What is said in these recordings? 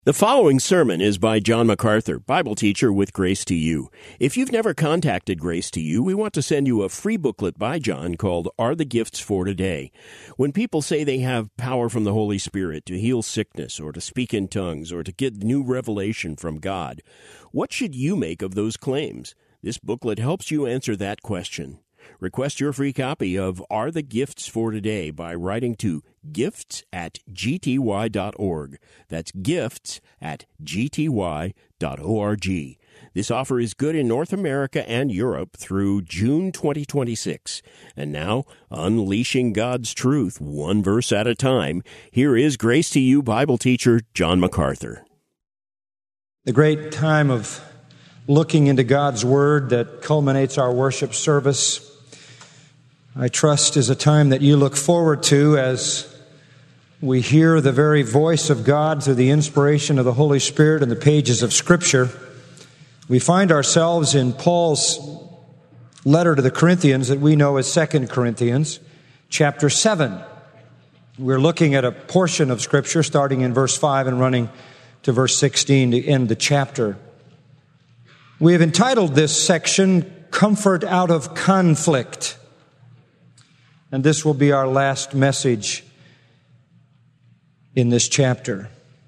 The following sermon is by John MacArthur, Bible teacher with Grace to You. If you've never contacted Grace to You, we want to send you a free booklet by John called Are the Gifts for Today? When people say they have power from the Holy Spirit to heal sickness or to speak in tongues or to get new revelation from God, what should you make of those claims? This booklet helps you answer that question. Request your free copy of Are the Gifts for Today by writing to gifts@gty.org. That's gifts@gty.org. This offer is good in North America and Europe through June 2026. And now, unleashing God's truth one verse at a time, here is Grace to You Bible teacher John MacArthur. The great time of looking into God's Word that culminates our worship service, I trust, is a time that you look forward to as we hear the very voice of God through the inspiration of the Holy Spirit in the pages of Scripture. We find ourselves in Paul's letter to the Corinthians that we know as 2 Corinthians, chapter 7. We're looking at a portion of Scripture starting in verse 5 and running to verse 16 to end the chapter. We have entitled this section, Comfort Out of Conflict. And this will be our last message in this chapter.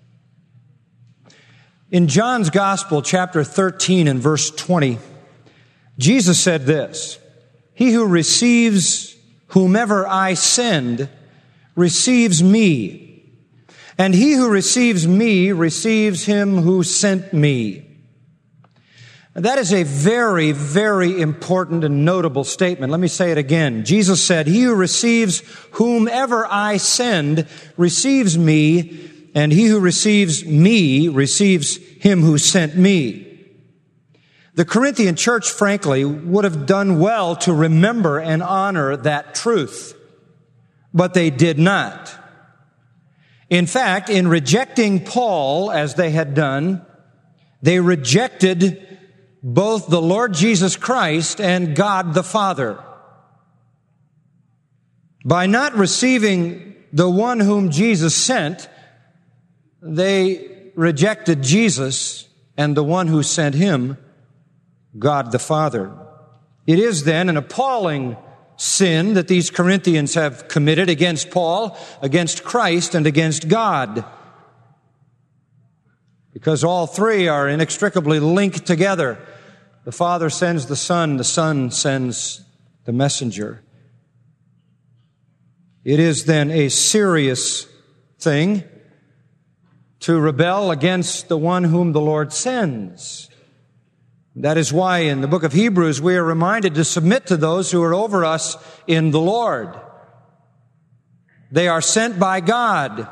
In John's Gospel, chapter 13 and verse 20, Jesus said this, "He who receives whomever I send receives me, and he who receives me receives him who sent me." That is a very, very important and notable statement. Let me say it again. Jesus said, "He who receives whomever I send receives me, and he who receives me receives him who sent me." The Corinthian church, frankly, would have done well to remember and honor that truth, but they did not. In fact, in rejecting Paul as they had done, they rejected both the Lord Jesus Christ and God the Father. By not receiving the one whom Jesus sent, they rejected Jesus and the one who sent him, God the Father. It is then an appalling sin that these Corinthians have committed against Paul, against Christ, and against God, because all three are inextricably linked together. The Father sends the Son sends the messenger. It is then a serious thing to rebel against the one whom the Lord sends. That is why in the book of Hebrews we are reminded to submit to those who are over us in the Lord. They are sent by God.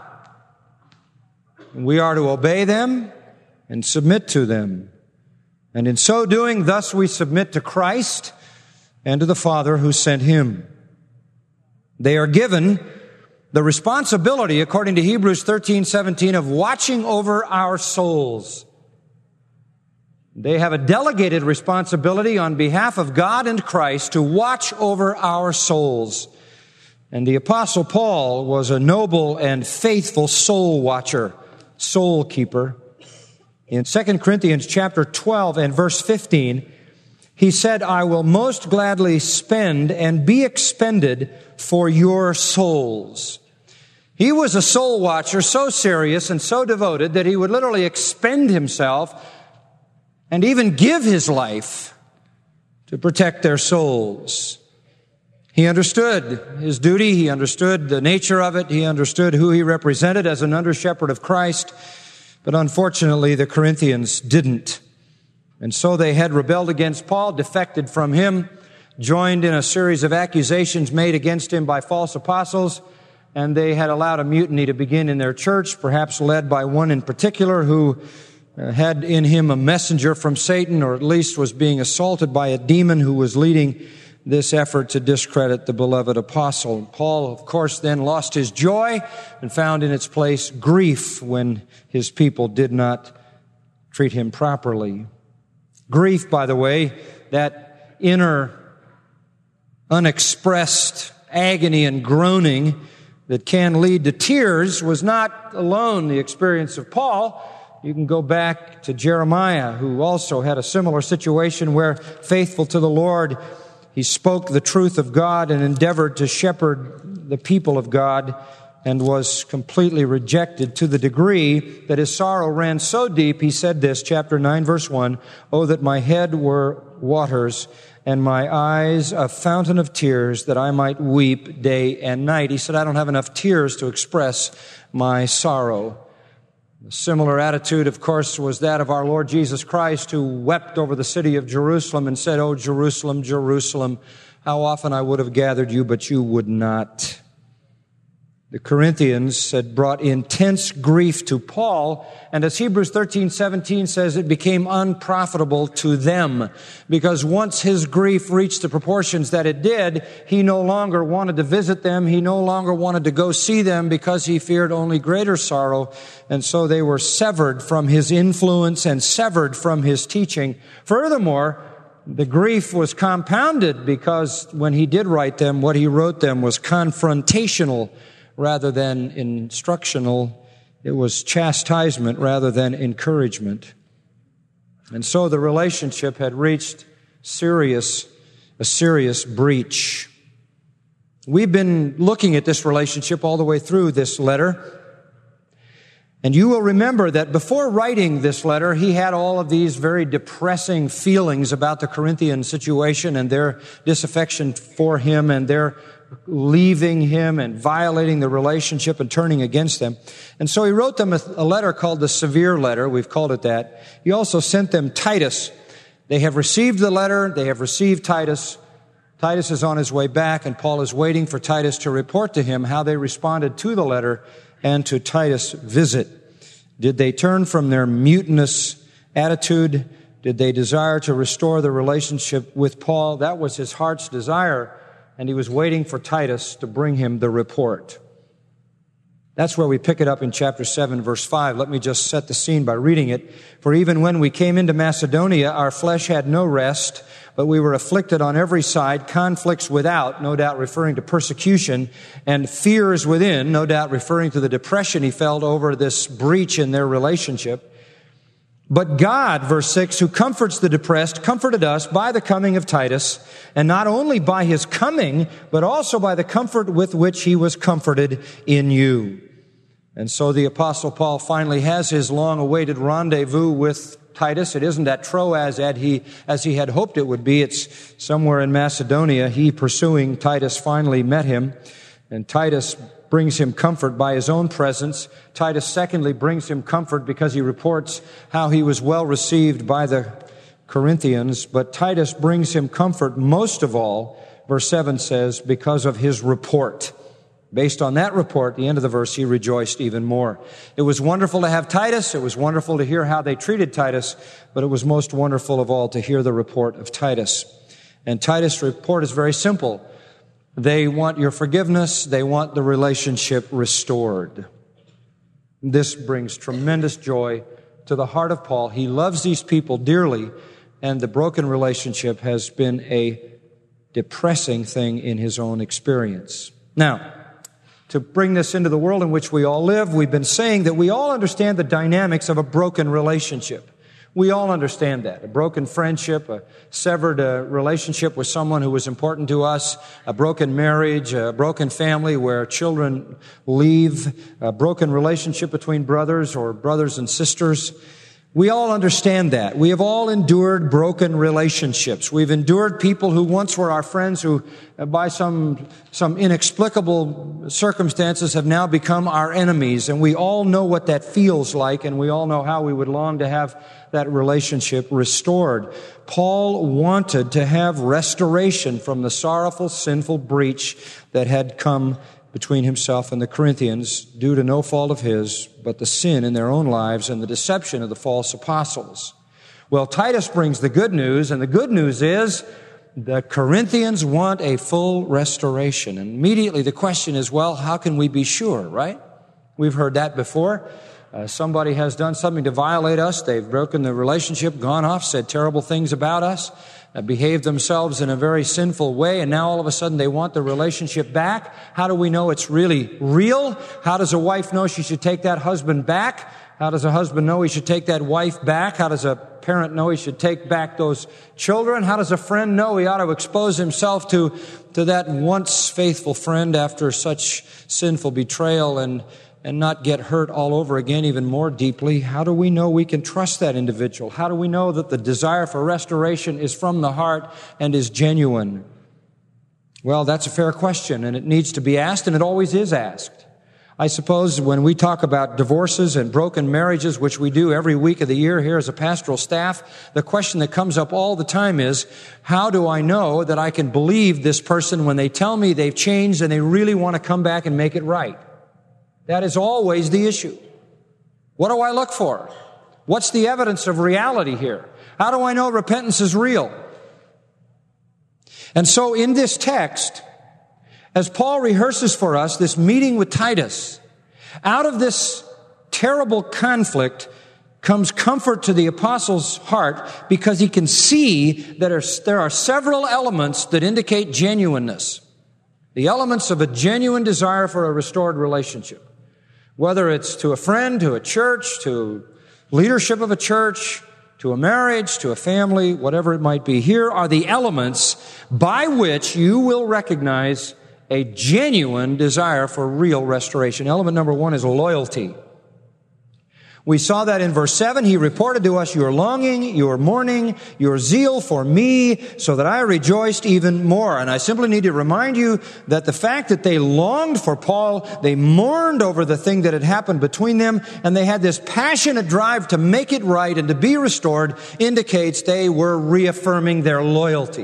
We are to obey them and submit to them. And in so doing, thus we submit to Christ and to the Father who sent him. They are given the responsibility, according to Hebrews 13:17, of watching over our souls. They have a delegated responsibility on behalf of God and Christ to watch over our souls. And the Apostle Paul was a noble and faithful soul watcher, soul keeper. In 2 Corinthians chapter 12 and verse 15, he said, "I will most gladly spend and be expended for your souls." He was a soul watcher so serious and so devoted that he would literally expend himself and even give his life to protect their souls. He understood his duty. He understood the nature of it. He understood who he represented as an under-shepherd of Christ. But unfortunately, the Corinthians didn't. And so they had rebelled against Paul, defected from him, joined in a series of accusations made against him by false apostles, and they had allowed a mutiny to begin in their church, perhaps led by one in particular who had in him a messenger from Satan, or at least was being assaulted by a demon who was leading this effort to discredit the beloved apostle. Paul, of course, then lost his joy and found in its place grief when his people did not treat him properly. Grief, by the way, that inner, unexpressed agony and groaning that can lead to tears, was not alone the experience of Paul. You can go back to Jeremiah, who also had a similar situation where, faithful to the Lord, he spoke the truth of God and endeavored to shepherd the people of God, and was completely rejected to the degree that his sorrow ran so deep. He said this, chapter 9, verse 1, "Oh, that my head were waters and my eyes a fountain of tears, that I might weep day and night." He said, I don't have enough tears to express my sorrow. A similar attitude, of course, was that of our Lord Jesus Christ, who wept over the city of Jerusalem and said, "Oh, Jerusalem, Jerusalem, how often I would have gathered you, but you would not." The Corinthians had brought intense grief to Paul, and as Hebrews 13:17 says, it became unprofitable to them, because once his grief reached the proportions that it did, he no longer wanted to visit them, he no longer wanted to go see them, because he feared only greater sorrow, and so they were severed from his influence and severed from his teaching. Furthermore, the grief was compounded because when he did write them, what he wrote them was confrontational rather than instructional. It was chastisement rather than encouragement. And so the relationship had reached a serious breach. We've been looking at this relationship all the way through this letter. And you will remember that before writing this letter, he had all of these very depressing feelings about the Corinthian situation and their disaffection for him and their leaving him and violating the relationship and turning against them. And so he wrote them a letter called the Severe Letter. We've called it that. He also sent them Titus. They have received the letter. They have received Titus. Titus is on his way back, and Paul is waiting for Titus to report to him how they responded to the letter and to Titus' visit. Did they turn from their mutinous attitude? Did they desire to restore the relationship with Paul? That was his heart's desire, and he was waiting for Titus to bring him the report. That's where we pick it up in chapter 7, verse 5. Let me just set the scene by reading it. "For even when we came into Macedonia, our flesh had no rest, but we were afflicted on every side, conflicts without," no doubt referring to persecution, "and fears within," no doubt referring to the depression he felt over this breach in their relationship. "But God," verse 6, "who comforts the depressed, comforted us by the coming of Titus, and not only by his coming, but also by the comfort with which he was comforted in you." And so the Apostle Paul finally has his long-awaited rendezvous with Titus. It isn't at Troas as he had hoped it would be. It's somewhere in Macedonia. He, pursuing Titus, finally met him, and Titus brings him comfort by his own presence. Titus, secondly, brings him comfort because he reports how he was well received by the Corinthians. But Titus brings him comfort most of all, verse 7 says, because of his report. Based on that report, the end of the verse, he rejoiced even more. It was wonderful to have Titus. It was wonderful to hear how they treated Titus, but it was most wonderful of all to hear the report of Titus. And Titus' report is very simple. They want your forgiveness. They want the relationship restored. This brings tremendous joy to the heart of Paul. He loves these people dearly, and the broken relationship has been a depressing thing in his own experience. Now, to bring this into the world in which we all live, we've been saying that we all understand the dynamics of a broken relationship. We all understand that. A broken friendship, a severed relationship with someone who was important to us, a broken marriage, a broken family where children leave, a broken relationship between brothers or brothers and sisters. We all understand that. We have all endured broken relationships. We've endured people who once were our friends who, by some inexplicable circumstances, have now become our enemies. And we all know what that feels like, and we all know how we would long to have that relationship restored. Paul wanted to have restoration from the sorrowful, sinful breach that had come between himself and the Corinthians due to no fault of his, but the sin in their own lives and the deception of the false apostles. Well, Titus brings the good news, and the good news is the Corinthians want a full restoration. And immediately the question is, well, how can we be sure, right? We've heard that before. Somebody has done something to violate us. They've broken the relationship, gone off, said terrible things about us, behaved themselves in a very sinful way, and now all of a sudden they want the relationship back. How do we know it's really real? How does a wife know she should take that husband back? How does a husband know he should take that wife back? How does a parent know he should take back those children? How does a friend know he ought to expose himself to that once faithful friend after such sinful betrayal and not get hurt all over again even more deeply? How do we know we can trust that individual? How do we know that the desire for restoration is from the heart and is genuine? Well, that's a fair question, and it needs to be asked, and it always is asked. I suppose when we talk about divorces and broken marriages, which we do every week of the year here as a pastoral staff, the question that comes up all the time is, how do I know that I can believe this person when they tell me they've changed and they really want to come back and make it right? That is always the issue. What do I look for? What's the evidence of reality here? How do I know repentance is real? And so in this text, as Paul rehearses for us this meeting with Titus, out of this terrible conflict comes comfort to the apostle's heart because he can see that there are several elements that indicate genuineness. The elements of a genuine desire for a restored relationship. Whether it's to a friend, to a church, to leadership of a church, to a marriage, to a family, whatever it might be. Here are the elements by which you will recognize a genuine desire for real restoration. Element number one is loyalty. We saw that in verse 7. He reported to us your longing, your mourning, your zeal for me, so that I rejoiced even more. And I simply need to remind you that the fact that they longed for Paul, they mourned over the thing that had happened between them, and they had this passionate drive to make it right and to be restored, indicates they were reaffirming their loyalty.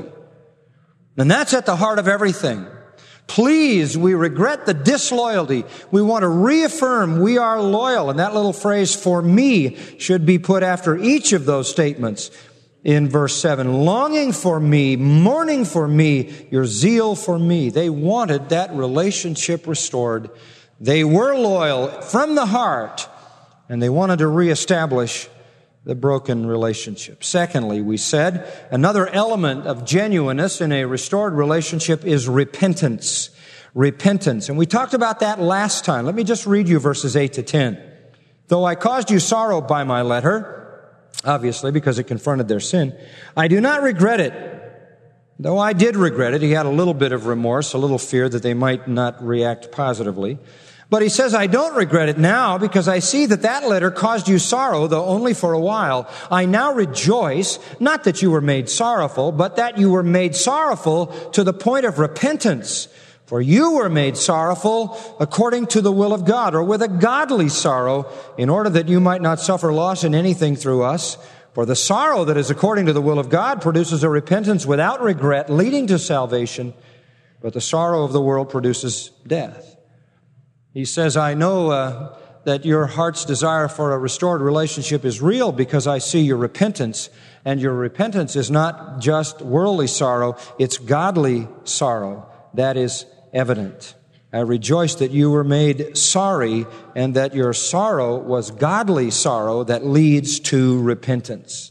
And that's at the heart of everything. Please, we regret the disloyalty. We want to reaffirm we are loyal. And that little phrase, for me, should be put after each of those statements in verse 7. Longing for me, mourning for me, your zeal for me. They wanted that relationship restored. They were loyal from the heart, and they wanted to reestablish the broken relationship. Secondly, we said, another element of genuineness in a restored relationship is repentance. Repentance. And we talked about that last time. Let me just read you verses 8 to 10. Though I caused you sorrow by my letter, obviously because it confronted their sin, I do not regret it. Though I did regret it, he had a little bit of remorse, a little fear that they might not react positively. But he says, I don't regret it now because I see that letter caused you sorrow, though only for a while. I now rejoice, not that you were made sorrowful, but that you were made sorrowful to the point of repentance. For you were made sorrowful according to the will of God, or with a godly sorrow, in order that you might not suffer loss in anything through us. For the sorrow that is according to the will of God produces a repentance without regret, leading to salvation, but the sorrow of the world produces death. He says, I know that your heart's desire for a restored relationship is real because I see your repentance. And your repentance is not just worldly sorrow, it's godly sorrow. That is evident. I rejoice that you were made sorry and that your sorrow was godly sorrow that leads to repentance.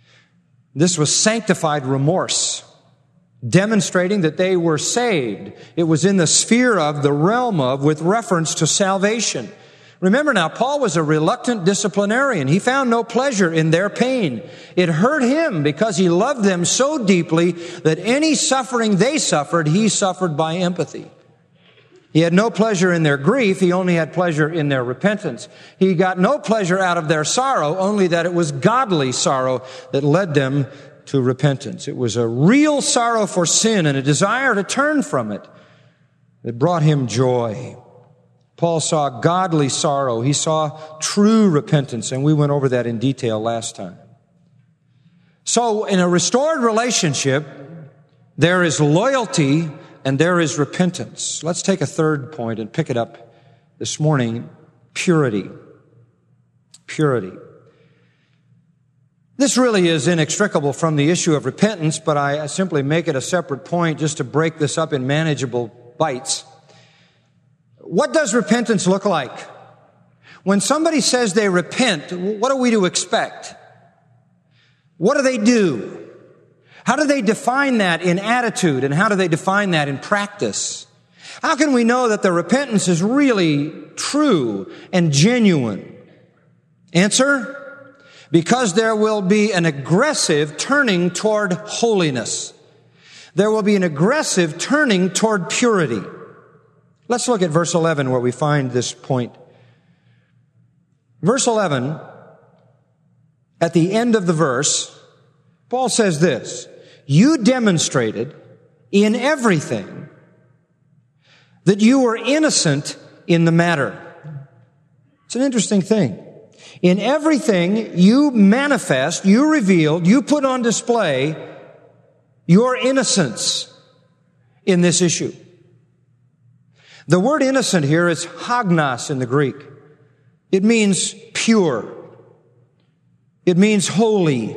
This was sanctified remorse, demonstrating that they were saved. It was in the sphere of, the realm of, with reference to salvation. Remember now, Paul was a reluctant disciplinarian. He found no pleasure in their pain. It hurt him because he loved them so deeply that any suffering they suffered, he suffered by empathy. He had no pleasure in their grief. He only had pleasure in their repentance. He got no pleasure out of their sorrow, only that it was godly sorrow that led them to repentance. It was a real sorrow for sin and a desire to turn from it that brought him joy. Paul saw godly sorrow. He saw true repentance, and we went over that in detail last time. So in a restored relationship, there is loyalty and there is repentance. Let's take a third point and pick it up this morning. Purity. Purity. This really is inextricable from the issue of repentance, but I simply make it a separate point just to break this up in manageable bites. What does repentance look like? When somebody says they repent, what are we to expect? What do they do? How do they define that in attitude, and how do they define that in practice? How can we know that the repentance is really true and genuine? Answer: because there will be an aggressive turning toward holiness. There will be an aggressive turning toward purity. Let's look at verse 11 where we find this point. Verse 11, at the end of the verse, Paul says this: you demonstrated in everything that you were innocent in the matter. It's an interesting thing. In everything you manifest, you revealed, you put on display your innocence in this issue. The word innocent here is hagnos in the Greek. It means pure. It means holy.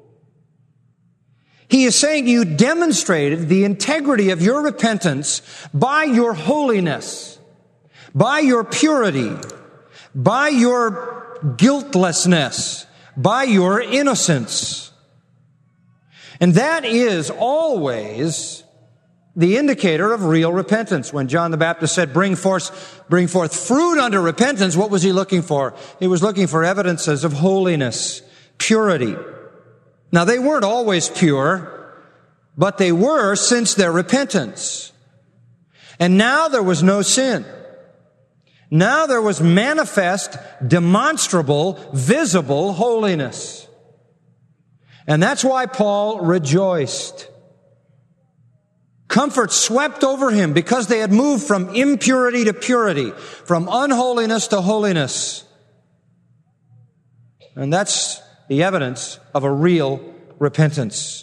He is saying you demonstrated the integrity of your repentance by your holiness, by your purity, by your guiltlessness, by your innocence. And that is always the indicator of real repentance. When John the Baptist said, bring forth fruit unto repentance, what was he looking for? He was looking for evidences of holiness, purity. Now, they weren't always pure, but they were since their repentance. And now there was no sin. Now there was manifest, demonstrable, visible holiness. And that's why Paul rejoiced. Comfort swept over him because they had moved from impurity to purity, from unholiness to holiness. And that's the evidence of a real repentance.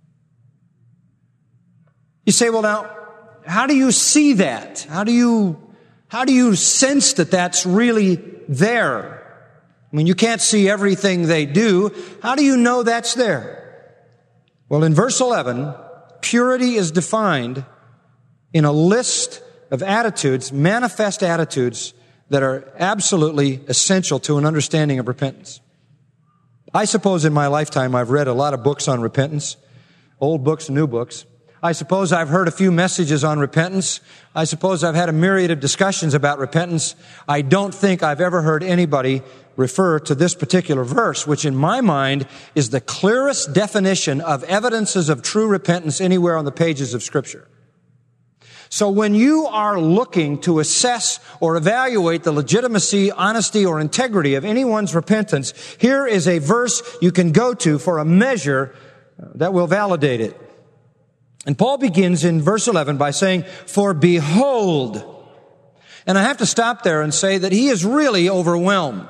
You say, well, now, how do you see that? How do you sense that that's really there? I mean, you can't see everything they do. How do you know that's there? Well, in verse 11, purity is defined in a list of attitudes, manifest attitudes, that are absolutely essential to an understanding of repentance. I suppose in my lifetime I've read a lot of books on repentance, old books, new books. I suppose I've heard a few messages on repentance. I suppose I've had a myriad of discussions about repentance. I don't think I've ever heard anybody refer to this particular verse, which in my mind is the clearest definition of evidences of true repentance anywhere on the pages of Scripture. So when you are looking to assess or evaluate the legitimacy, honesty, or integrity of anyone's repentance, here is a verse you can go to for a measure that will validate it. And Paul begins in verse 11 by saying, "For behold," and I have to stop there and say that he is really overwhelmed.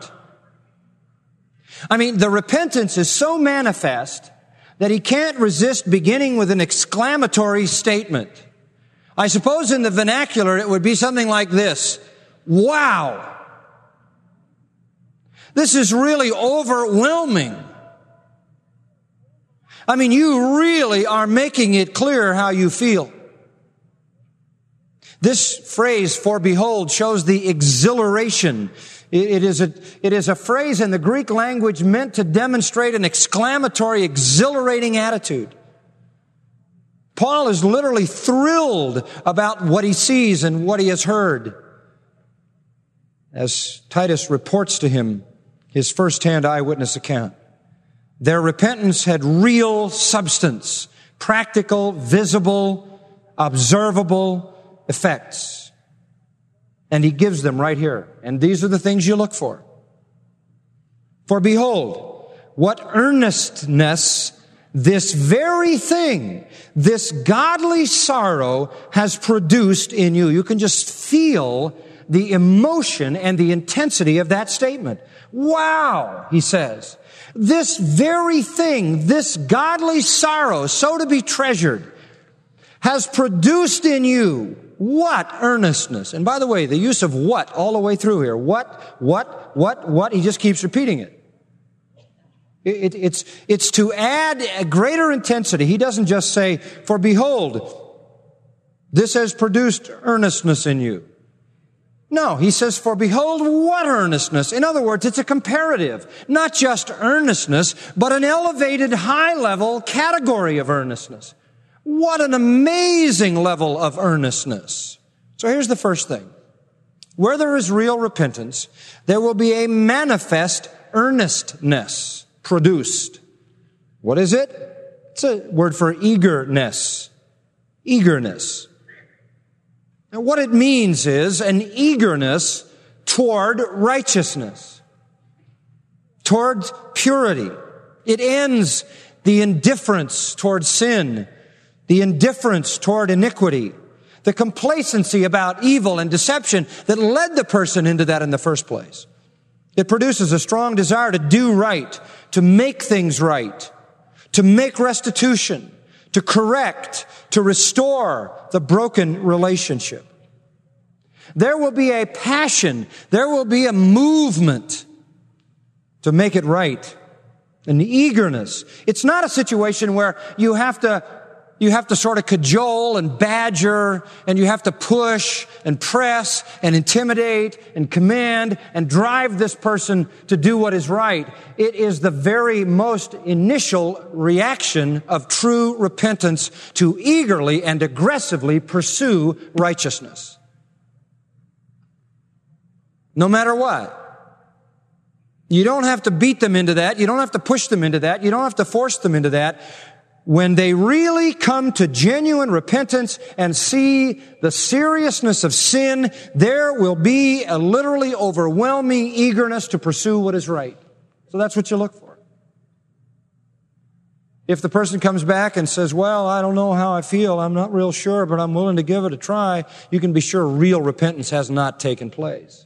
I mean, the repentance is so manifest that he can't resist beginning with an exclamatory statement. I suppose in the vernacular it would be something like this: wow! This is really overwhelming. I mean, you really are making it clear how you feel. This phrase, "for behold," shows the exhilaration. It is a phrase in the Greek language meant to demonstrate an exclamatory, exhilarating attitude. Paul is literally thrilled about what he sees and what he has heard. As Titus reports to him his first-hand eyewitness account, their repentance had real substance, practical, visible, observable effects. And he gives them right here. And these are the things you look for. "For behold, what earnestness this very thing, this godly sorrow has produced in you." You can just feel the emotion and the intensity of that statement. Wow, he says. This very thing, this godly sorrow, so to be treasured, has produced in you what earnestness. And by the way, the use of what all the way through here. What, he just keeps repeating it. It's to add a greater intensity. He doesn't just say, "For behold, this has produced earnestness in you." No, he says, "For behold, what earnestness." In other words, it's a comparative. Not just earnestness, but an elevated high-level category of earnestness. What an amazing level of earnestness. So here's the first thing. Where there is real repentance, there will be a manifest earnestness produced. What is it? It's a word for eagerness. Eagerness. And what it means is an eagerness toward righteousness, toward purity. It ends the indifference toward sin, the indifference toward iniquity, the complacency about evil and deception that led the person into that in the first place. It produces a strong desire to do right, to make things right, to make restitution, to correct, to restore the broken relationship. There will be a passion, there will be a movement to make it right, an eagerness. It's not a situation where you have to sort of cajole and badger, and you have to push and press and intimidate and command and drive this person to do what is right. It is the very most initial reaction of true repentance to eagerly and aggressively pursue righteousness. No matter what. You don't have to beat them into that. You don't have to push them into that. You don't have to force them into that. When they really come to genuine repentance and see the seriousness of sin, there will be a literally overwhelming eagerness to pursue what is right. So that's what you look for. If the person comes back and says, well, I don't know how I feel, I'm not real sure, but I'm willing to give it a try, you can be sure real repentance has not taken place.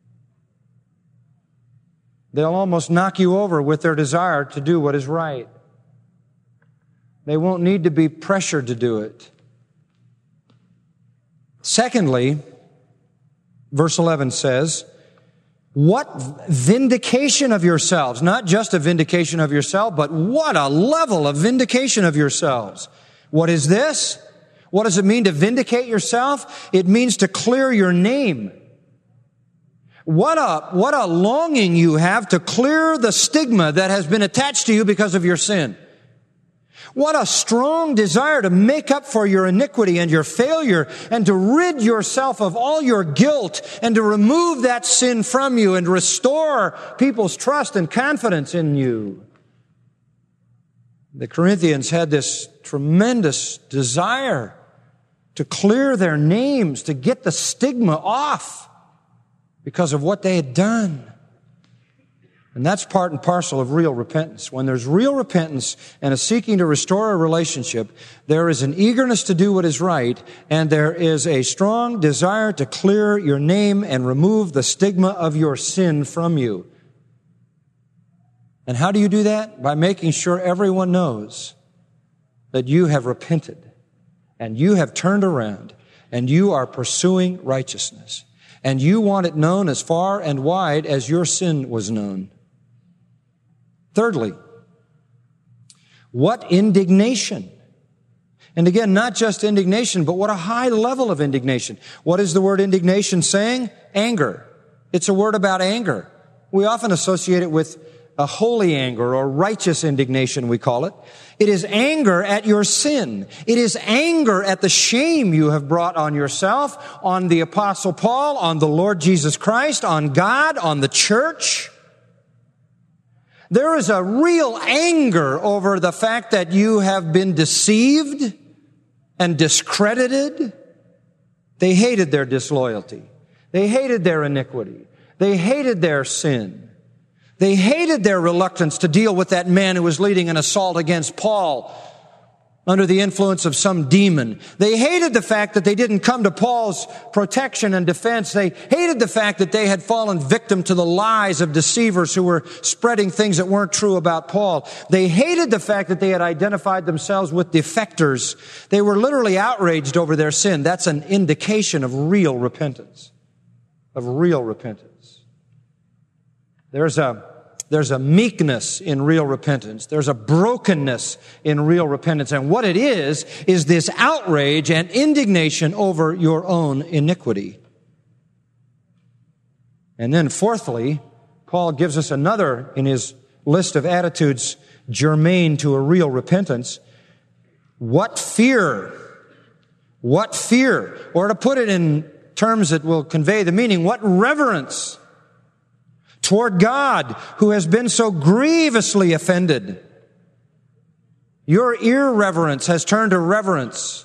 They'll almost knock you over with their desire to do what is right. They won't need to be pressured to do it. Secondly, verse 11 says, what vindication of yourselves, not just a vindication of yourself, but what a level of vindication of yourselves. What is this? What does it mean to vindicate yourself? It means to clear your name. What a longing you have to clear the stigma that has been attached to you because of your sin. What a strong desire to make up for your iniquity and your failure and to rid yourself of all your guilt and to remove that sin from you and restore people's trust and confidence in you. The Corinthians had this tremendous desire to clear their names, to get the stigma off because of what they had done. And that's part and parcel of real repentance. When there's real repentance and a seeking to restore a relationship, there is an eagerness to do what is right, and there is a strong desire to clear your name and remove the stigma of your sin from you. And how do you do that? By making sure everyone knows that you have repented, and you have turned around, and you are pursuing righteousness. And you want it known as far and wide as your sin was known. Thirdly, what indignation. And again, not just indignation, but what a high level of indignation. What is the word indignation saying? Anger. It's a word about anger. We often associate it with a holy anger or righteous indignation, we call it. It is anger at your sin. It is anger at the shame you have brought on yourself, on the Apostle Paul, on the Lord Jesus Christ, on God, on the church. There is a real anger over the fact that you have been deceived and discredited. They hated their disloyalty. They hated their iniquity. They hated their sin. They hated their reluctance to deal with that man who was leading an assault against Paul under the influence of some demon. They hated the fact that they didn't come to Paul's protection and defense. They hated the fact that they had fallen victim to the lies of deceivers who were spreading things that weren't true about Paul. They hated the fact that they had identified themselves with defectors. They were literally outraged over their sin. That's an indication of real repentance. Of real repentance. There's a meekness in real repentance. There's a brokenness in real repentance. And what it is this outrage and indignation over your own iniquity. And then fourthly, Paul gives us another in his list of attitudes germane to a real repentance. What fear? What fear? Or to put it in terms that will convey the meaning, what reverence? toward God, who has been so grievously offended. Your irreverence has turned to reverence.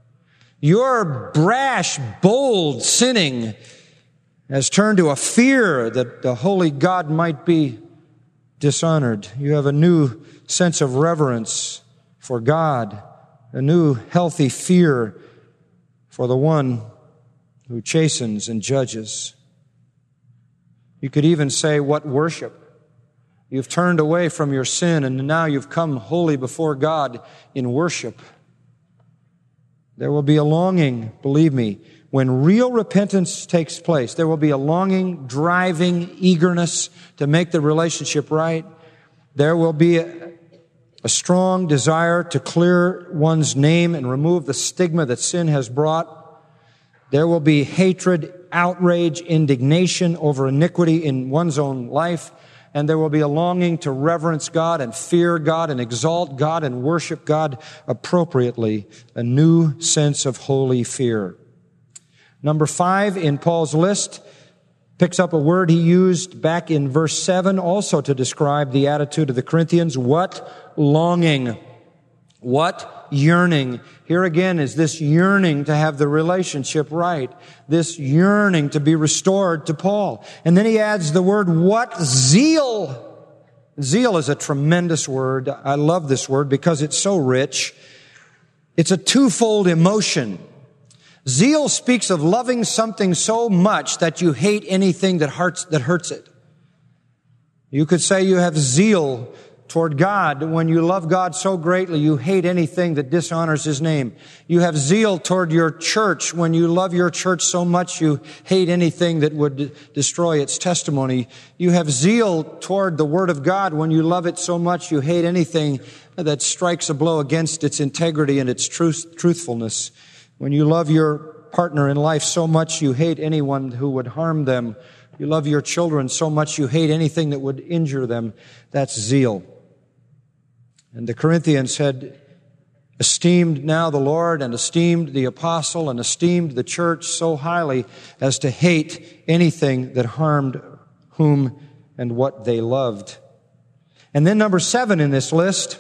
Your brash, bold sinning has turned to a fear that the holy God might be dishonored. You have a new sense of reverence for God, a new healthy fear for the one who chastens and judges. You could even say, what worship? You've turned away from your sin and now you've come wholly before God in worship. There will be a longing, believe me, when real repentance takes place. There will be a longing, driving eagerness to make the relationship right. There will be a strong desire to clear one's name and remove the stigma that sin has brought. There will be hatred, outrage, indignation over iniquity in one's own life. And there will be a longing to reverence God and fear God and exalt God and worship God appropriately. A new sense of holy fear. Number 5 in Paul's list picks up a word he used back in verse 7 also to describe the attitude of the Corinthians. What longing? What yearning? Here again is this yearning to have the relationship right. This yearning to be restored to Paul. And then he adds the word, what zeal? Zeal is a tremendous word. I love this word because it's so rich. It's a twofold emotion. Zeal speaks of loving something so much that you hate anything that hurts it. You could say you have zeal toward God. When you love God so greatly, you hate anything that dishonors His name. You have zeal toward your church. When you love your church so much, you hate anything that would destroy its testimony. You have zeal toward the Word of God. When you love it so much, you hate anything that strikes a blow against its integrity and its truthfulness. When you love your partner in life so much, you hate anyone who would harm them. You love your children so much, you hate anything that would injure them. That's zeal. And the Corinthians had esteemed now the Lord and esteemed the apostle and esteemed the church so highly as to hate anything that harmed whom and what they loved. And then number 7 in this list,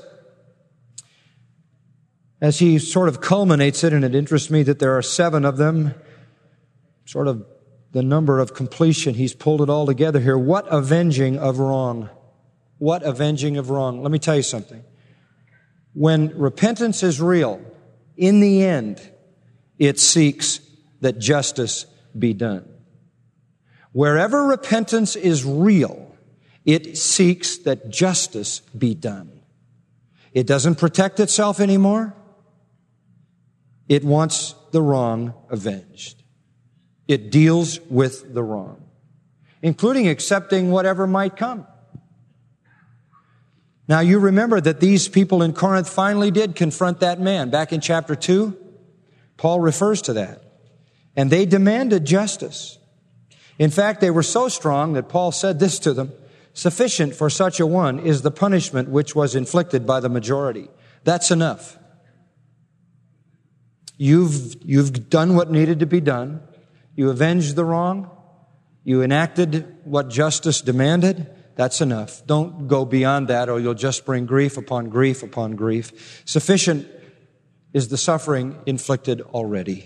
as he sort of culminates it, and it interests me that there are 7 of them, sort of the number of completion. He's pulled it all together here. What avenging of wrong? What avenging of wrong? Let me tell you something. When repentance is real, in the end, it seeks that justice be done. Wherever repentance is real, it seeks that justice be done. It doesn't protect itself anymore. It wants the wrong avenged. It deals with the wrong, including accepting whatever might come. Now, you remember that these people in Corinth finally did confront that man. Back in chapter 2, Paul refers to that. And they demanded justice. In fact, they were so strong that Paul said this to them, "Sufficient for such a one is the punishment which was inflicted by the majority." That's enough. You've done what needed to be done. You avenged the wrong. You enacted what justice demanded. That's enough. Don't go beyond that, or you'll just bring grief upon grief upon grief. Sufficient is the suffering inflicted already.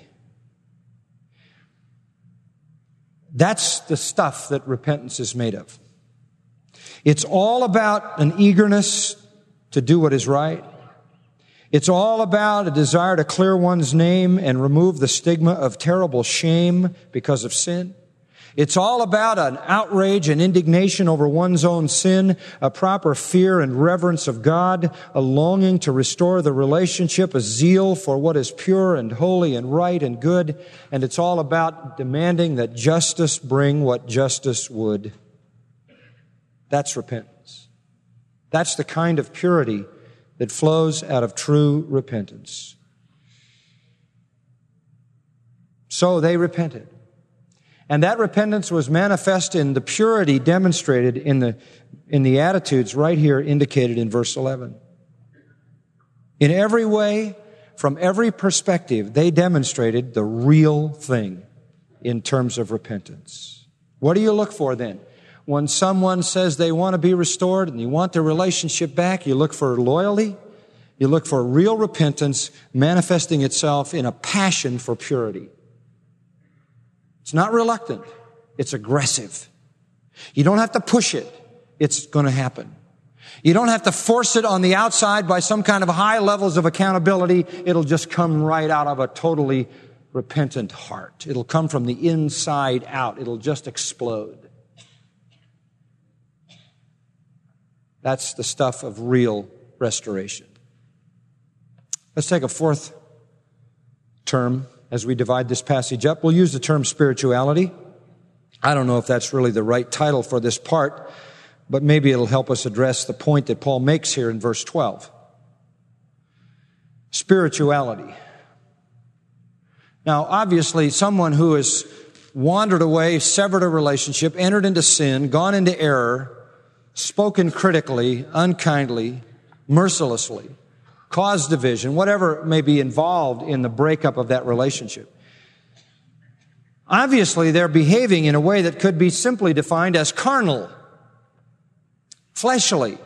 That's the stuff that repentance is made of. It's all about an eagerness to do what is right. It's all about a desire to clear one's name and remove the stigma of terrible shame because of sin. It's all about an outrage and indignation over one's own sin, a proper fear and reverence of God, a longing to restore the relationship, a zeal for what is pure and holy and right and good. And it's all about demanding that justice bring what justice would. That's repentance. That's the kind of purity that flows out of true repentance. So they repented. And that repentance was manifest in the purity demonstrated in the attitudes right here indicated in verse 11. In every way, from every perspective, they demonstrated the real thing in terms of repentance. What do you look for then? When someone says they want to be restored and you want their relationship back, you look for loyalty. You look for real repentance manifesting itself in a passion for purity. It's not reluctant. It's aggressive. You don't have to push it. It's going to happen. You don't have to force it on the outside by some kind of high levels of accountability. It'll just come right out of a totally repentant heart. It'll come from the inside out. It'll just explode. That's the stuff of real restoration. Let's take a fourth term as we divide this passage up. We'll use the term spirituality. I don't know if that's really the right title for this part, but maybe it'll help us address the point that Paul makes here in verse 12. Spirituality. Now, obviously, someone who has wandered away, severed a relationship, entered into sin, gone into error, spoken critically, unkindly, mercilessly, caused division, whatever may be involved in the breakup of that relationship. Obviously, they're behaving in a way that could be simply defined as carnal, fleshly.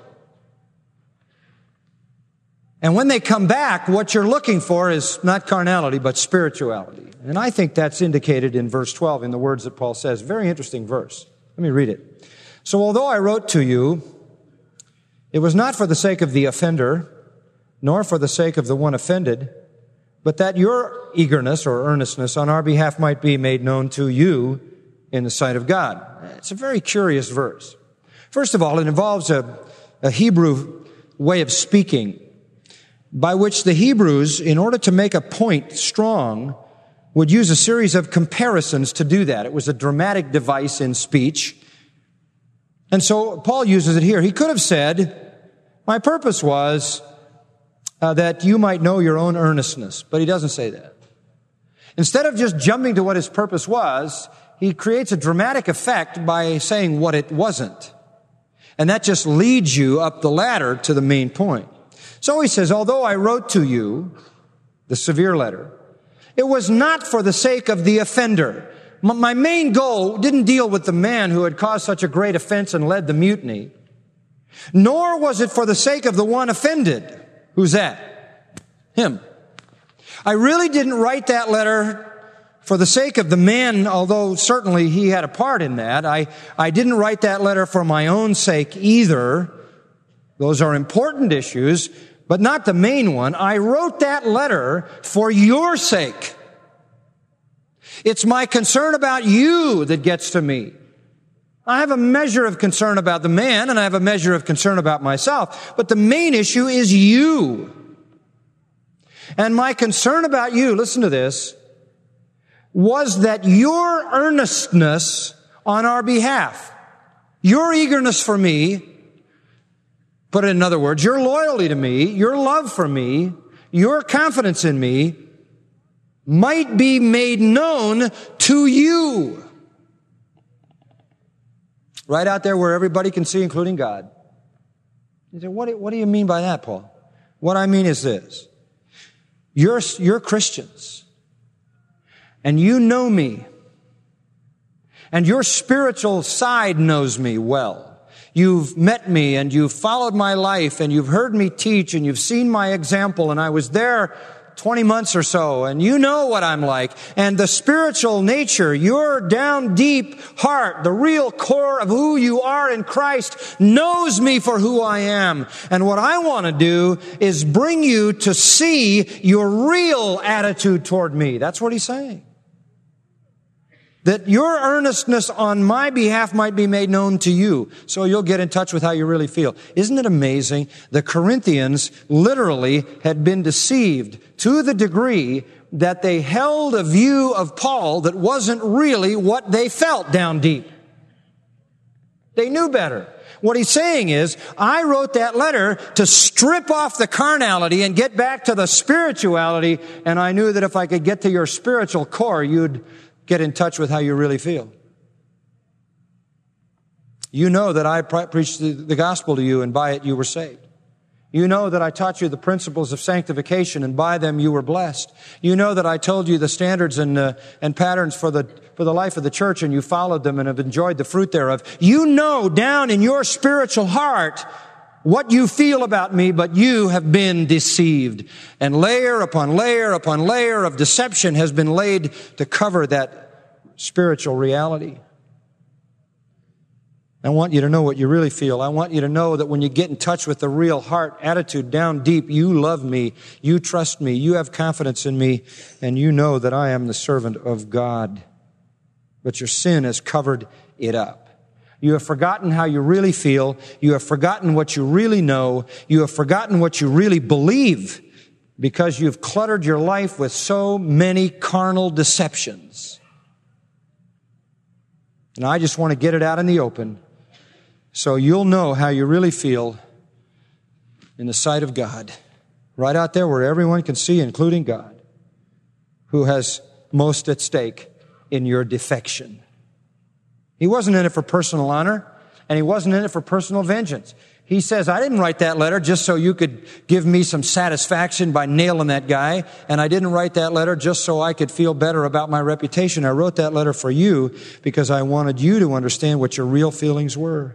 And when they come back, what you're looking for is not carnality, but spirituality. And I think that's indicated in verse 12 in the words that Paul says. Very interesting verse. Let me read it. So although I wrote to you, it was not for the sake of the offender, nor for the sake of the one offended, but that your eagerness or earnestness on our behalf might be made known to you in the sight of God. It's a very curious verse. First of all, it involves a Hebrew way of speaking by which the Hebrews, in order to make a point strong, would use a series of comparisons to do that. It was a dramatic device in speech. And so Paul uses it here. He could have said, my purpose was that you might know your own earnestness. But he doesn't say that. Instead of just jumping to what his purpose was, he creates a dramatic effect by saying what it wasn't. And that just leads you up the ladder to the main point. So he says, although I wrote to you, the severe letter, it was not for the sake of the offender. My main goal didn't deal with the man who had caused such a great offense and led the mutiny, nor was it for the sake of the one offended. Who's that? Him. I really didn't write that letter for the sake of the man, although certainly he had a part in that. I didn't write that letter for my own sake either. Those are important issues, but not the main one. I wrote that letter for your sake. It's my concern about you that gets to me. I have a measure of concern about the man, and I have a measure of concern about myself. But the main issue is you. And my concern about you, listen to this, was that your earnestness on our behalf, your eagerness for me, put it in other words, your loyalty to me, your love for me, your confidence in me, might be made known to you. Right out there where everybody can see, including God. You say, what do you mean by that, Paul? What I mean is this. You're Christians. And you know me. And your spiritual side knows me well. You've met me and you've followed my life and you've heard me teach and you've seen my example, and I was there 20 months or so, and you know what I'm like. And the spiritual nature, your down deep heart, the real core of who you are in Christ knows me for who I am. And what I want to do is bring you to see your real attitude toward me. That's what he's saying. That your earnestness on my behalf might be made known to you, so you'll get in touch with how you really feel. Isn't it amazing? The Corinthians literally had been deceived to the degree that they held a view of Paul that wasn't really what they felt down deep. They knew better. What he's saying is, I wrote that letter to strip off the carnality and get back to the spirituality, and I knew that if I could get to your spiritual core, you'd get in touch with how you really feel. You know that I preached the gospel to you, and by it you were saved. You know that I taught you the principles of sanctification, and by them you were blessed. You know that I told you the standards and patterns for the life of the church, and you followed them and have enjoyed the fruit thereof. You know down in your spiritual heart what you feel about me, but you have been deceived. And layer upon layer upon layer of deception has been laid to cover that spiritual reality. I want you to know what you really feel. I want you to know that when you get in touch with the real heart attitude down deep, you love me, you trust me, you have confidence in me, and you know that I am the servant of God. But your sin has covered it up. You have forgotten how you really feel. You have forgotten what you really know. You have forgotten what you really believe because you've cluttered your life with so many carnal deceptions. And I just want to get it out in the open so you'll know how you really feel in the sight of God. Right out there where everyone can see, including God, who has most at stake in your defection. He wasn't in it for personal honor, and he wasn't in it for personal vengeance. He says, I didn't write that letter just so you could give me some satisfaction by nailing that guy, and I didn't write that letter just so I could feel better about my reputation. I wrote that letter for you because I wanted you to understand what your real feelings were.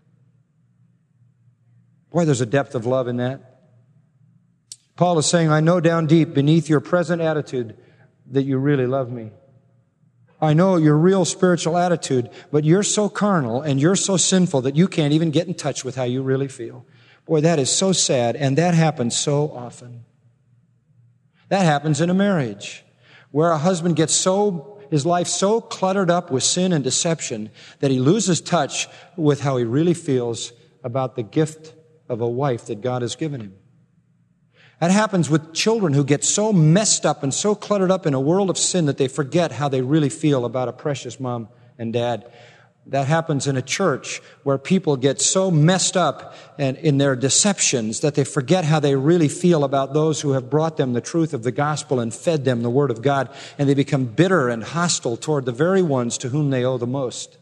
Boy, there's a depth of love in that. Paul is saying, I know down deep beneath your present attitude that you really love me. I know your real spiritual attitude, but you're so carnal and you're so sinful that you can't even get in touch with how you really feel. Boy, that is so sad, and that happens so often. That happens in a marriage where a husband gets his life so cluttered up with sin and deception that he loses touch with how he really feels about the gift of a wife that God has given him. That happens with children who get so messed up and so cluttered up in a world of sin that they forget how they really feel about a precious mom and dad. That happens in a church where people get so messed up and in their deceptions that they forget how they really feel about those who have brought them the truth of the gospel and fed them the word of God, and they become bitter and hostile toward the very ones to whom they owe the most.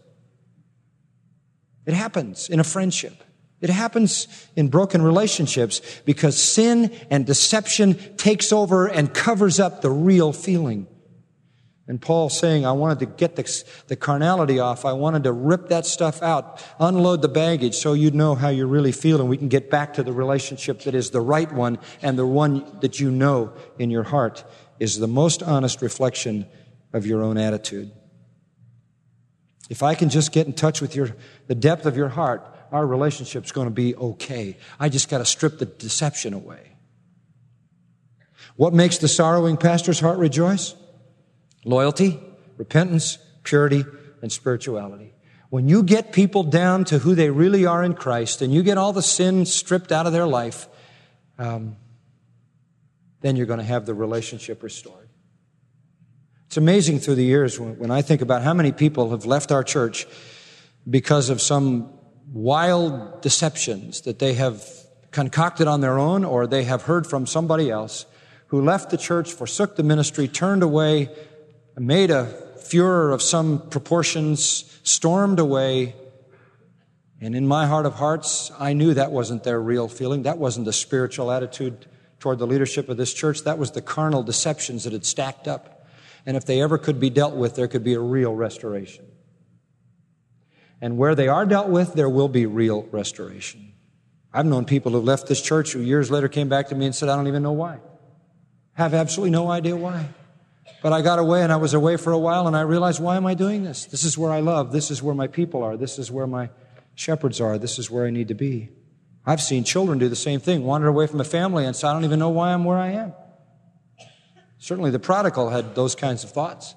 It happens in a friendship. It happens in broken relationships because sin and deception takes over and covers up the real feeling. And Paul's saying, I wanted to get the carnality off. I wanted to rip that stuff out, unload the baggage so you'd know how you really feel, and we can get back to the relationship that is the right one and the one that you know in your heart is the most honest reflection of your own attitude. If I can just get in touch with the depth of your heart, our relationship's going to be okay. I just got to strip the deception away. What makes the sorrowing pastor's heart rejoice? Loyalty, repentance, purity, and spirituality. When you get people down to who they really are in Christ and you get all the sin stripped out of their life, then you're going to have the relationship restored. It's amazing through the years when I think about how many people have left our church because of some wild deceptions that they have concocted on their own or they have heard from somebody else, who left the church, forsook the ministry, turned away, made a furor of some proportions, stormed away. And in my heart of hearts, I knew that wasn't their real feeling. That wasn't the spiritual attitude toward the leadership of this church. That was the carnal deceptions that had stacked up. And if they ever could be dealt with, there could be a real restoration. And where they are dealt with, there will be real restoration. I've known people who left this church who years later came back to me and said, I don't even know why. Have absolutely no idea why. But I got away, and I was away for a while, and I realized, why am I doing this? This is where I love. This is where my people are. This is where my shepherds are. This is where I need to be. I've seen children do the same thing, wander away from a family and say, I don't even know why I'm where I am. Certainly the prodigal had those kinds of thoughts.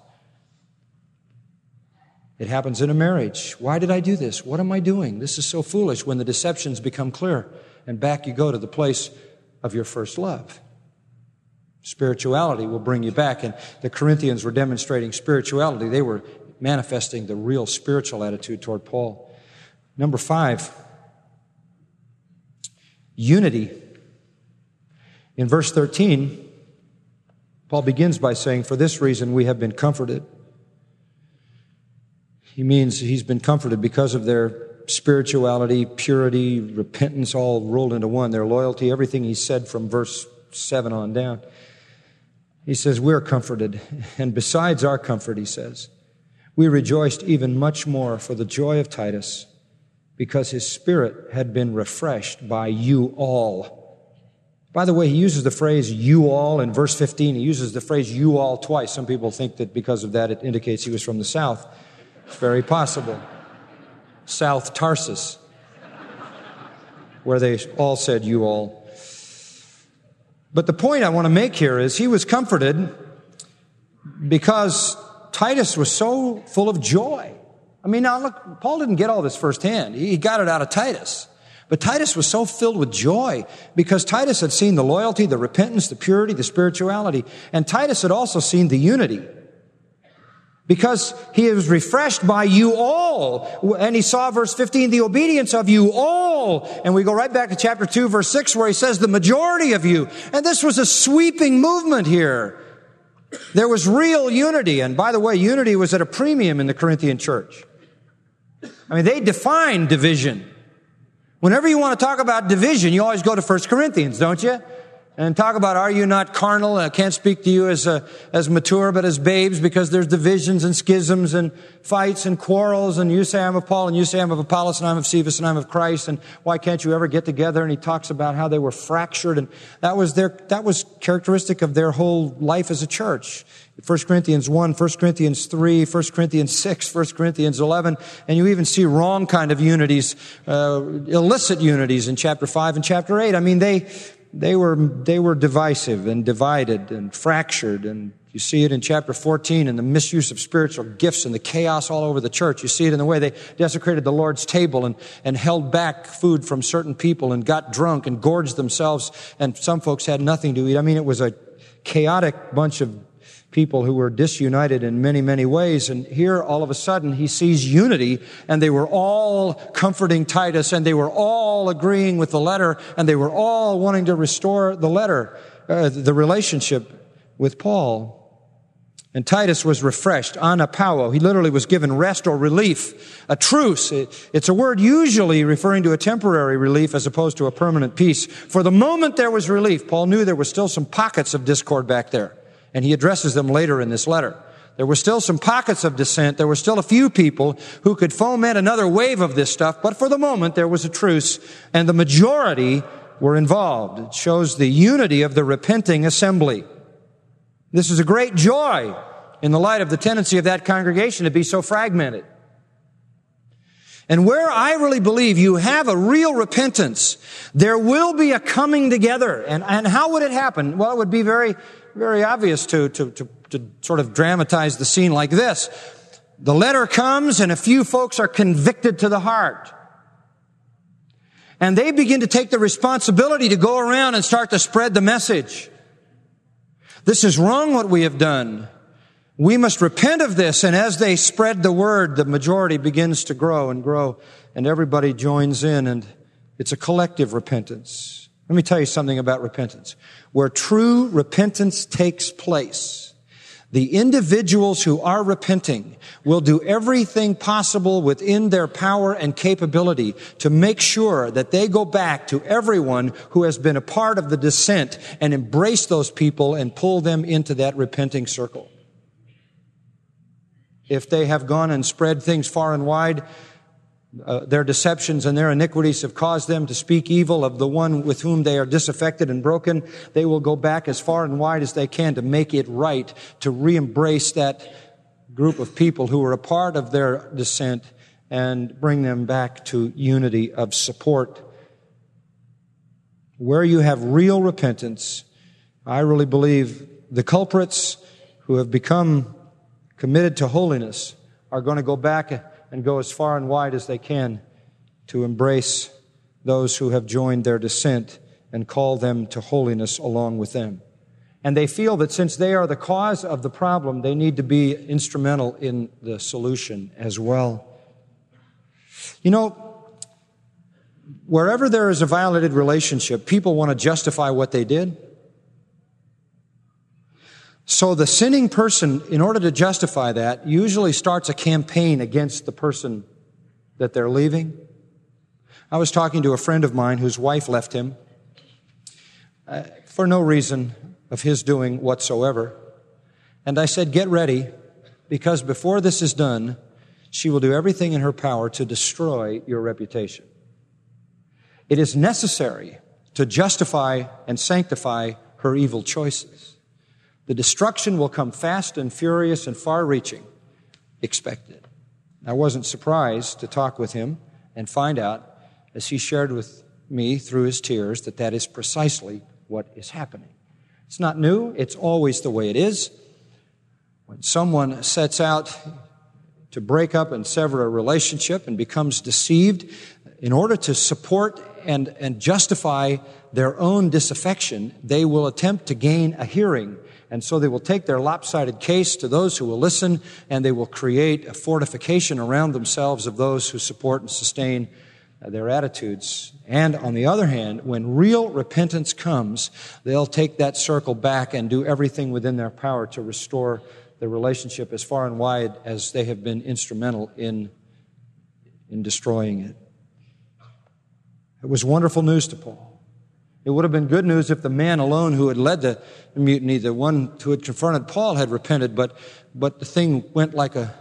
It happens in a marriage. Why did I do this? What am I doing? This is so foolish when the deceptions become clear. And back you go to the place of your first love. Spirituality will bring you back. And the Corinthians were demonstrating spirituality. They were manifesting the real spiritual attitude toward Paul. Number 5, unity. In verse 13, Paul begins by saying, for this reason we have been comforted. He means he's been comforted because of their spirituality, purity, repentance, all rolled into one, their loyalty, everything he said from verse 7 on down. He says, we're comforted. And besides our comfort, he says, we rejoiced even much more for the joy of Titus, because his spirit had been refreshed by you all. By the way, he uses the phrase you all in verse 15. He uses the phrase you all twice. Some people think that because of that it indicates he was from the south. It's very possible. South Tarsus, where they all said you all. But the point I want to make here is he was comforted because Titus was so full of joy. I mean, now look, Paul didn't get all this firsthand. He got it out of Titus. But Titus was so filled with joy because Titus had seen the loyalty, the repentance, the purity, the spirituality. And Titus had also seen the unity. Because he was refreshed by you all. And he saw, verse 15, the obedience of you all. And we go right back to chapter 2, verse 6, where he says the majority of you. And this was a sweeping movement here. There was real unity. And by the way, unity was at a premium in the Corinthian church. I mean, they defined division. Whenever you want to talk about division, you always go to 1 Corinthians, don't you? And talk about, are you not carnal? I can't speak to you as mature, but as babes, because there's divisions and schisms and fights and quarrels, and you say I'm of Paul, and you say I'm of Apollos, and I'm of Cephas, and I'm of Christ, and why can't you ever get together? And he talks about how they were fractured, and that was characteristic of their whole life as a church. 1 Corinthians 1, 1 Corinthians 3, 1 Corinthians 6, 1 Corinthians 11, and you even see wrong kind of unities, illicit unities in chapter 5 and chapter 8. I mean, they were divisive and divided and fractured, and you see it in chapter 14 in the misuse of spiritual gifts and the chaos all over the church. You see it in the way they desecrated the Lord's table and held back food from certain people and got drunk and gorged themselves, and some folks had nothing to eat. I mean, it was a chaotic bunch of people who were disunited in many, many ways. And here, all of a sudden, he sees unity, and they were all comforting Titus, and they were all agreeing with the letter, and they were all wanting to restore the relationship with Paul. And Titus was refreshed, anapao. He literally was given rest or relief, a truce. It's a word usually referring to a temporary relief as opposed to a permanent peace. For the moment there was relief, Paul knew there were still some pockets of discord back there. And he addresses them later in this letter. There were still some pockets of dissent. There were still a few people who could foment another wave of this stuff. But for the moment, there was a truce, and the majority were involved. It shows the unity of the repenting assembly. This is a great joy in the light of the tendency of that congregation to be so fragmented. And where I really believe you have a real repentance, there will be a coming together. And how would it happen? Well, it would be very, very obvious to sort of dramatize the scene like this. The letter comes and a few folks are convicted to the heart. And they begin to take the responsibility to go around and start to spread the message. This is wrong what we have done. We must repent of this. And as they spread the word, the majority begins to grow, and everybody joins in, and it's a collective repentance. Let me tell you something about repentance. Where true repentance takes place, the individuals who are repenting will do everything possible within their power and capability to make sure that they go back to everyone who has been a part of the descent and embrace those people and pull them into that repenting circle. If they have gone and spread things far and wide, their deceptions and their iniquities have caused them to speak evil of the one with whom they are disaffected and broken, they will go back as far and wide as they can to make it right, to re-embrace that group of people who were a part of their descent and bring them back to unity of support. Where you have real repentance, I really believe the culprits who have become committed to holiness are going to go back and go as far and wide as they can to embrace those who have joined their descent and call them to holiness along with them. And they feel that since they are the cause of the problem, they need to be instrumental in the solution as well. You know, wherever there is a violated relationship, people want to justify what they did. So the sinning person, in order to justify that, usually starts a campaign against the person that they're leaving. I was talking to a friend of mine whose wife left him for no reason of his doing whatsoever. And I said, get ready, because before this is done, she will do everything in her power to destroy your reputation. It is necessary to justify and sanctify her evil choices. The destruction will come fast and furious and far-reaching. Expect it. I wasn't surprised to talk with him and find out, as he shared with me through his tears, that that is precisely what is happening. It's not new. It's always the way it is. When someone sets out to break up and sever a relationship and becomes deceived, in order to support and justify their own disaffection, they will attempt to gain a hearing. And so they will take their lopsided case to those who will listen, and they will create a fortification around themselves of those who support and sustain their attitudes. And on the other hand, when real repentance comes, they'll take that circle back and do everything within their power to restore the relationship as far and wide as they have been instrumental in destroying it. It was wonderful news to Paul. It would have been good news if the man alone who had led the mutiny, the one who had confronted Paul, had repented, but the thing went like a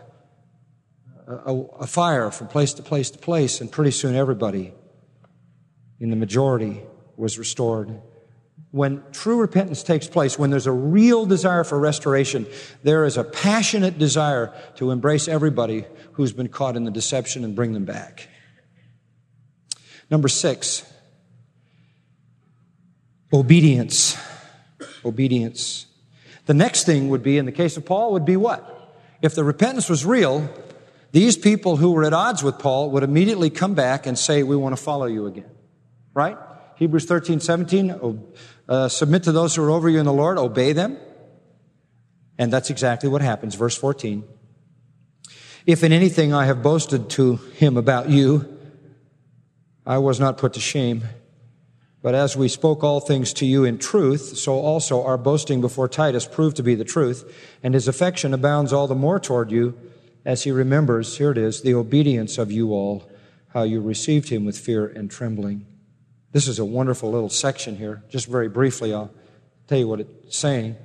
fire from place to place to place, and pretty soon everybody in the majority was restored. When true repentance takes place, when there's a real desire for restoration, there is a passionate desire to embrace everybody who's been caught in the deception and bring them back. Number 6, obedience. Obedience. The next thing would be, in the case of Paul, would be what? If the repentance was real, these people who were at odds with Paul would immediately come back and say, we want to follow you again. Right? Hebrews 13:17, submit to those who are over you in the Lord, obey them. And that's exactly what happens. Verse 14. If in anything I have boasted to him about you, I was not put to shame. But as we spoke all things to you in truth, so also our boasting before Titus proved to be the truth, and his affection abounds all the more toward you, as he remembers, here it is, the obedience of you all, how you received him with fear and trembling. This is a wonderful little section here. Just very briefly, I'll tell you what it's saying.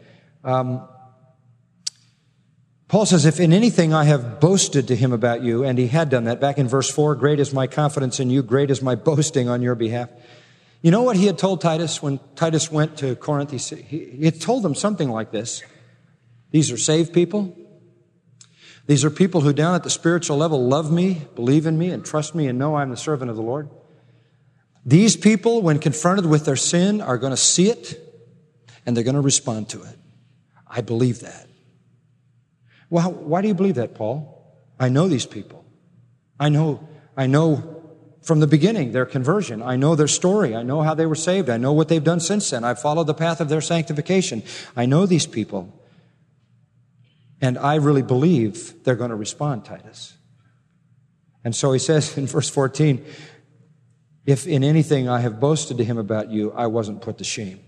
Paul says, if in anything I have boasted to him about you, and he had done that back in verse 4, great is my confidence in you, great is my boasting on your behalf. You know what he had told Titus when Titus went to Corinth? He had told them something like this. These are saved people. These are people who down at the spiritual level love me, believe in me, and trust me and know I'm the servant of the Lord. These people, when confronted with their sin, are going to see it and they're going to respond to it. I believe that. Well, why do you believe that, Paul? I know these people. I know from the beginning their conversion. I know their story. I know how they were saved. I know what they've done since then. I've followed the path of their sanctification. I know these people. And I really believe they're going to respond, Titus. And so he says in verse 14, if in anything I have boasted to him about you, I wasn't put to shame.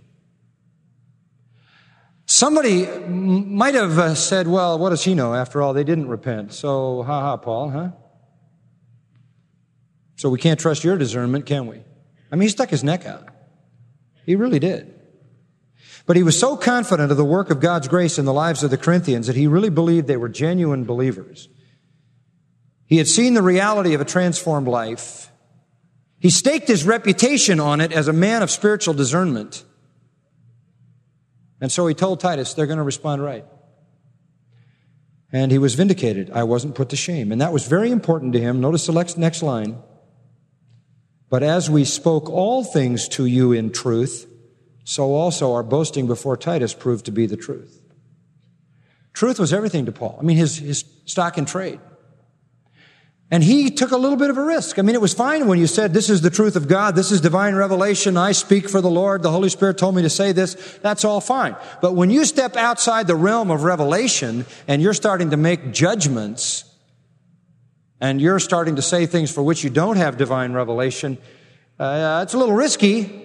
Somebody might have said, well, what does he know? After all, they didn't repent. So, Paul, huh? So we can't trust your discernment, can we? I mean, he stuck his neck out. He really did. But he was so confident of the work of God's grace in the lives of the Corinthians that he really believed they were genuine believers. He had seen the reality of a transformed life. He staked his reputation on it as a man of spiritual discernment. And so he told Titus, they're going to respond right. And he was vindicated. I wasn't put to shame. And that was very important to him. Notice the next line. But as we spoke all things to you in truth, so also our boasting before Titus proved to be the truth. Truth was everything to Paul. I mean, his stock in trade. And he took a little bit of a risk. I mean, it was fine when you said, this is the truth of God, this is divine revelation, I speak for the Lord, the Holy Spirit told me to say this, that's all fine. But when you step outside the realm of revelation and you're starting to make judgments and you're starting to say things for which you don't have divine revelation, it's a little risky.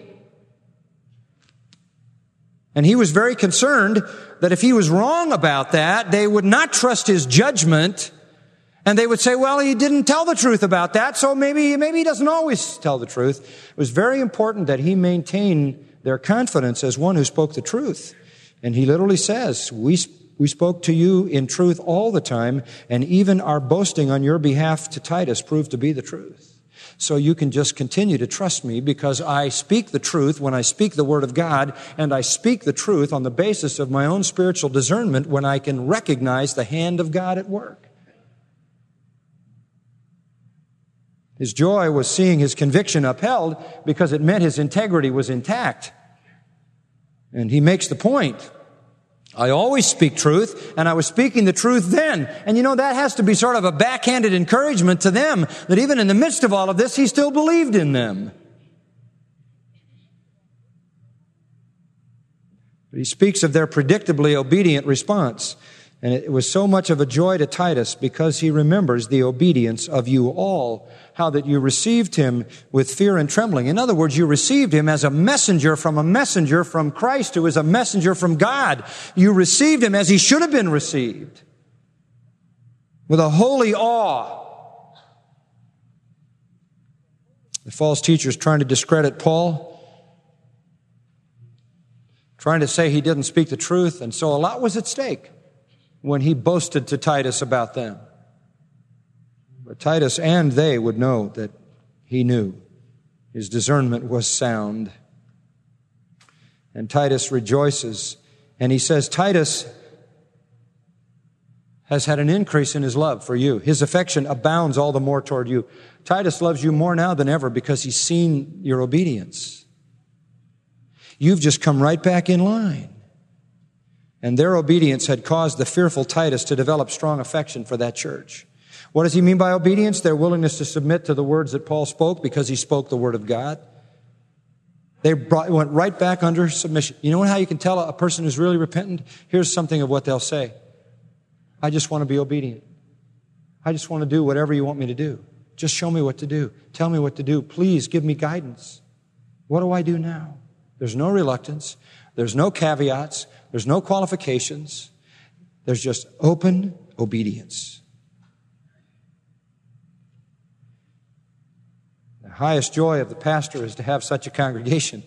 And he was very concerned that if he was wrong about that, they would not trust his judgment And they would say, well, he didn't tell the truth about that, so maybe he doesn't always tell the truth. It was very important that he maintain their confidence as one who spoke the truth. And he literally says, we spoke to you in truth all the time, and even our boasting on your behalf to Titus proved to be the truth. So you can just continue to trust me because I speak the truth when I speak the Word of God, and I speak the truth on the basis of my own spiritual discernment when I can recognize the hand of God at work. His joy was seeing his conviction upheld because it meant his integrity was intact. And he makes the point. I always speak truth, and I was speaking the truth then. And that has to be sort of a backhanded encouragement to them, that even in the midst of all of this, he still believed in them. But he speaks of their predictably obedient response. And it was so much of a joy to Titus because he remembers the obedience of you all, how that you received him with fear and trembling. In other words, you received him as a messenger from Christ, who is a messenger from God. You received him as he should have been received, with a holy awe. The false teachers trying to discredit Paul, trying to say he didn't speak the truth, and so a lot was at stake when he boasted to Titus about them. But Titus and they would know that he knew. His discernment was sound. And Titus rejoices. And he says, Titus has had an increase in his love for you. His affection abounds all the more toward you. Titus loves you more now than ever because he's seen your obedience. You've just come right back in line. And their obedience had caused the fearful Titus to develop strong affection for that church. What does he mean by obedience? Their willingness to submit to the words that Paul spoke because he spoke the word of God. They went right back under submission. You know how you can tell a person who's really repentant? Here's something of what they'll say. I just want to be obedient. I just want to do whatever you want me to do. Just show me what to do. Tell me what to do. Please give me guidance. What do I do now? There's no reluctance. There's no caveats. There's no qualifications. There's just open obedience. The highest joy of the pastor is to have such a congregation.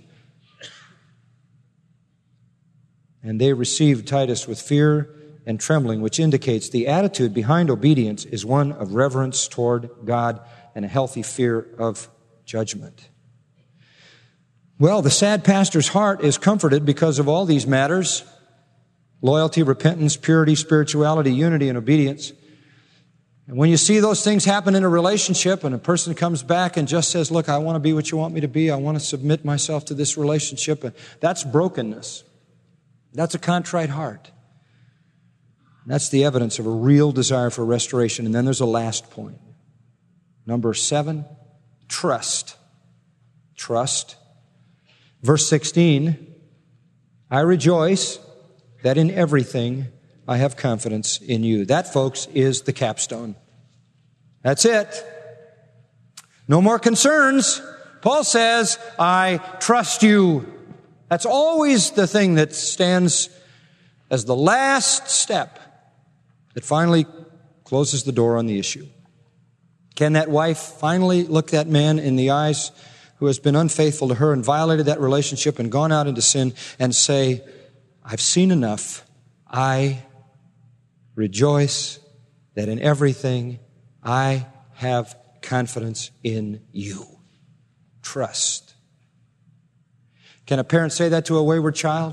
And they received Titus with fear and trembling, which indicates the attitude behind obedience is one of reverence toward God and a healthy fear of judgment. Well, the sad pastor's heart is comforted because of all these matters: loyalty, repentance, purity, spirituality, unity, and obedience. And when you see those things happen in a relationship and a person comes back and just says, look, I want to be what you want me to be. I want to submit myself to this relationship. And that's brokenness. That's a contrite heart. That's the evidence of a real desire for restoration. And then there's a last point. Number 7, trust. Trust. Verse 16, I rejoice that in everything I have confidence in you. That, folks, is the capstone. That's it. No more concerns. Paul says, I trust you. That's always the thing that stands as the last step that finally closes the door on the issue. Can that wife finally look that man in the eyes who has been unfaithful to her and violated that relationship and gone out into sin and say, I've seen enough. I rejoice that in everything I have confidence in you. Trust. Can a parent say that to a wayward child?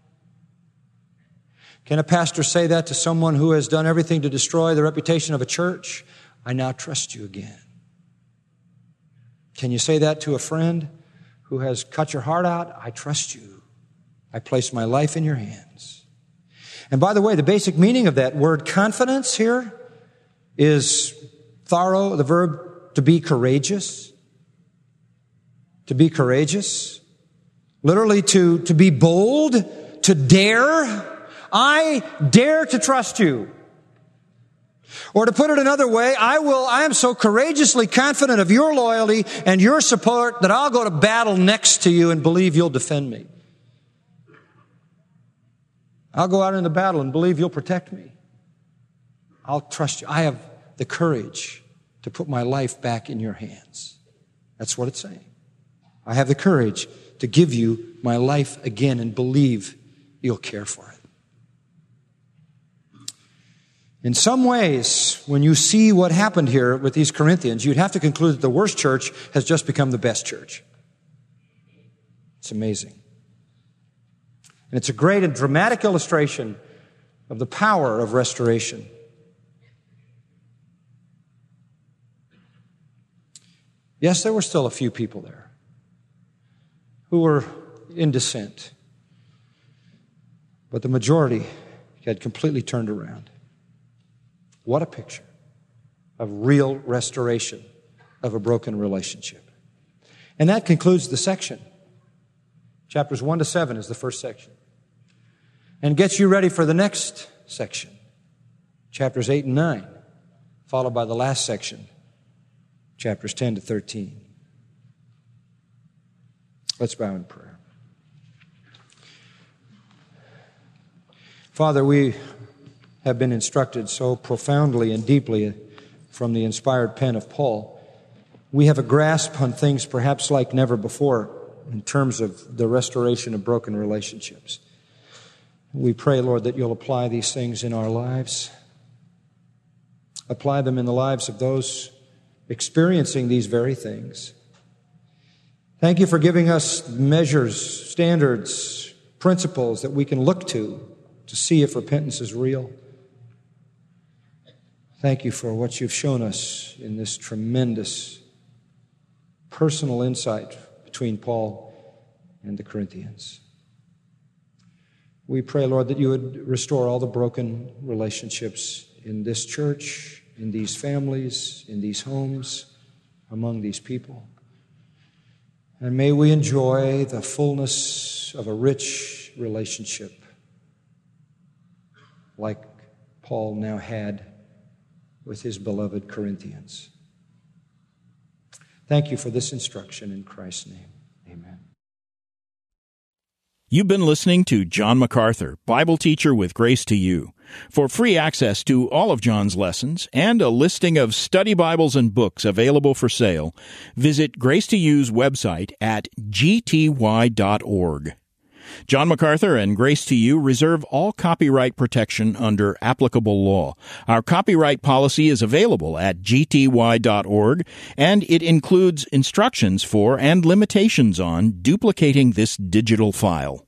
Can a pastor say that to someone who has done everything to destroy the reputation of a church? I now trust you again. Can you say that to a friend who has cut your heart out? I trust you. I place my life in your hands. And by the way, the basic meaning of that word confidence here is tharo, the verb to be courageous. To be courageous. Literally to be bold, to dare. I dare to trust you. Or to put it another way, I am so courageously confident of your loyalty and your support that I'll go to battle next to you and believe you'll defend me. I'll go out into battle and believe you'll protect me. I'll trust you. I the courage to put my life back in your hands. That's what it's saying. I have the courage to give you my life again and believe you'll care for it. In some ways, when you see what happened here with these Corinthians, you'd have to conclude that the worst church has just become the best church. It's amazing. And it's a great and dramatic illustration of the power of restoration. Yes, there were still a few people there who were in dissent, but the majority had completely turned around. What a picture of real restoration of a broken relationship. And that concludes the section. Chapters 1 to 7 is the first section. And gets you ready for the next section. Chapters 8 and 9, followed by the last section, chapters 10 to 13. Let's bow in prayer. Father, we have been instructed so profoundly and deeply from the inspired pen of Paul. We have a grasp on things perhaps like never before in terms of the restoration of broken relationships. We pray, Lord, that you'll apply these things in our lives. Apply them in the lives of those experiencing these very things. Thank you for giving us measures, standards, principles that we can look to see if repentance is real. Thank you for what you've shown us in this tremendous personal insight between Paul and the Corinthians. We pray, Lord, that you would restore all the broken relationships in this church, in these families, in these homes, among these people. And may we enjoy the fullness of a rich relationship like Paul now had with his beloved Corinthians. Thank you for this instruction in Christ's name. Amen. You've been listening to John MacArthur, Bible teacher with Grace to You. For free access to all of John's lessons and a listing of study Bibles and books available for sale, visit Grace to You's website at gty.org. John MacArthur and Grace to You reserve all copyright protection under applicable law. Our copyright policy is available at gty.org, and it includes instructions for and limitations on duplicating this digital file.